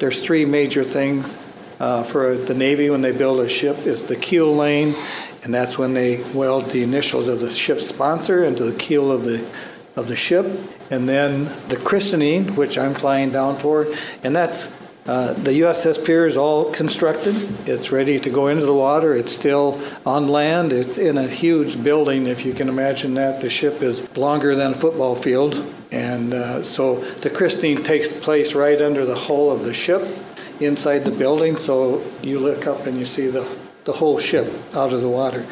there's three major things for the Navy when they build a ship. Is the keel laying, and that's when they weld the initials of the ship's sponsor into the keel of the ship, and then the christening, which I'm flying down for, and that's the USS Pier is all constructed. It's ready to go into the water. It's still on land. It's in a huge building, if you can imagine that. The ship is longer than a football field, and so the christening takes place right under the hull of the ship inside the building, so you look up and you see the whole ship out of the water.